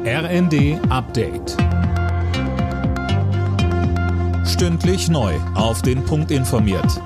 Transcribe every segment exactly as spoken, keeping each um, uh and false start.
R N D Update. Stündlich neu auf den Punkt informiert.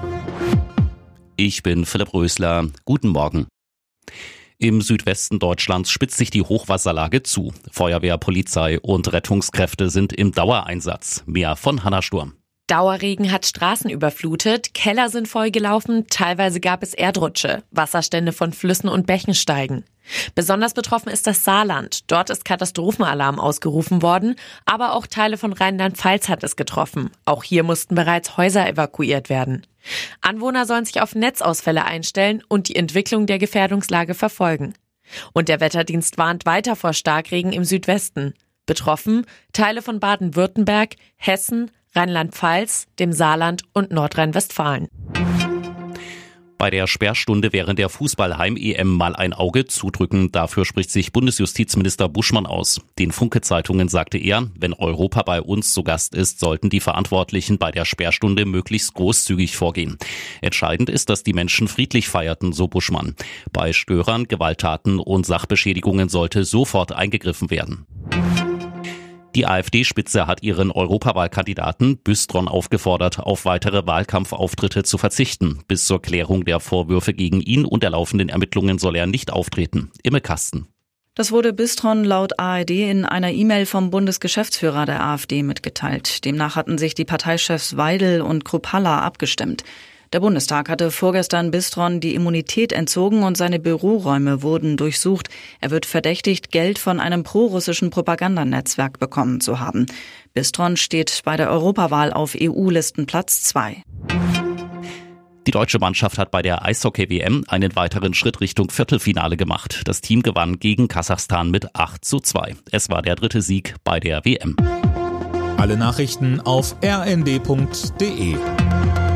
Ich bin Philipp Rösler. Guten Morgen. Im Südwesten Deutschlands spitzt sich die Hochwasserlage zu. Feuerwehr, Polizei und Rettungskräfte sind im Dauereinsatz. Mehr von Hanna Sturm. Dauerregen hat Straßen überflutet, Keller sind vollgelaufen, teilweise gab es Erdrutsche, Wasserstände von Flüssen und Bächen steigen. Besonders betroffen ist das Saarland. Dort ist Katastrophenalarm ausgerufen worden, aber auch Teile von Rheinland-Pfalz hat es getroffen. Auch hier mussten bereits Häuser evakuiert werden. Anwohner sollen sich auf Netzausfälle einstellen und die Entwicklung der Gefährdungslage verfolgen. Und der Wetterdienst warnt weiter vor Starkregen im Südwesten. Betroffen Teile von Baden-Württemberg, Hessen, Rheinland-Pfalz, dem Saarland und Nordrhein-Westfalen. Bei der Sperrstunde während der Fußball-Heim-E M mal ein Auge zudrücken. Dafür spricht sich Bundesjustizminister Buschmann aus. Den Funke-Zeitungen sagte er, wenn Europa bei uns zu Gast ist, sollten die Verantwortlichen bei der Sperrstunde möglichst großzügig vorgehen. Entscheidend ist, dass die Menschen friedlich feierten, so Buschmann. Bei Störern, Gewalttaten und Sachbeschädigungen sollte sofort eingegriffen werden. Die AfD-Spitze hat ihren Europawahlkandidaten Bystron aufgefordert, auf weitere Wahlkampfauftritte zu verzichten. Bis zur Klärung der Vorwürfe gegen ihn und der laufenden Ermittlungen soll er nicht auftreten. Imme Kasten. Das wurde Bystron laut A R D in einer E-Mail vom Bundesgeschäftsführer der AfD mitgeteilt. Demnach hatten sich die Parteichefs Weidel und Kruppalla abgestimmt. Der Bundestag hatte vorgestern Bystron die Immunität entzogen und seine Büroräume wurden durchsucht. Er wird verdächtigt, Geld von einem prorussischen Propagandanetzwerk bekommen zu haben. Bystron steht bei der Europawahl auf E U-Listen Platz zwei. Die deutsche Mannschaft hat bei der Eishockey-W M einen weiteren Schritt Richtung Viertelfinale gemacht. Das Team gewann gegen Kasachstan mit acht zu zwei. Es war der dritte Sieg bei der W M. Alle Nachrichten auf r n d punkt d e.